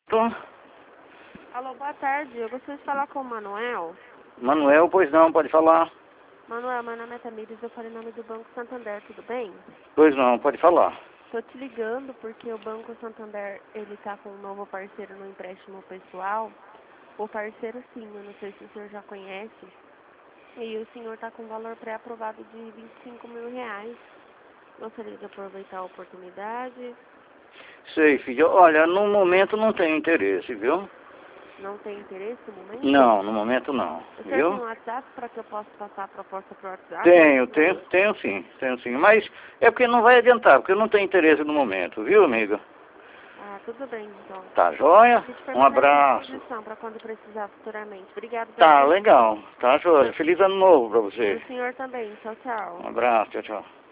Tô. Alô, boa tarde. Eu gostaria de falar com o Manuel. Manuel, pois não, pode falar. Manuel, meu nome é Tamires, eu falo em nome do Banco Santander, tudo bem? Pois não, pode falar. Tô te ligando porque o Banco Santander, ele tá com um novo parceiro no empréstimo pessoal. O parceiro sim, eu não sei se o senhor já conhece. E o senhor tá com um valor pré-aprovado de R$ 25.000. Gostaria de aproveitar a oportunidade. Sei, filho. Olha, no momento não tenho interesse, viu? Não tem interesse no momento? Não, no momento não, O senhor tem viu? um WhatsApp para que eu possa passar a proposta pro WhatsApp? Tenho sim. Mas é porque não vai adiantar, porque eu não tenho interesse no momento, viu, amiga? Ah, tudo bem, então. Tá joia? A gente Um permanece à abraço. disposição para quando precisar futuramente. Obrigado pela Tá atenção. legal, tá joia. Feliz ano novo pra Para você. o senhor também. Tchau, tchau. Um abraço, tchau, tchau.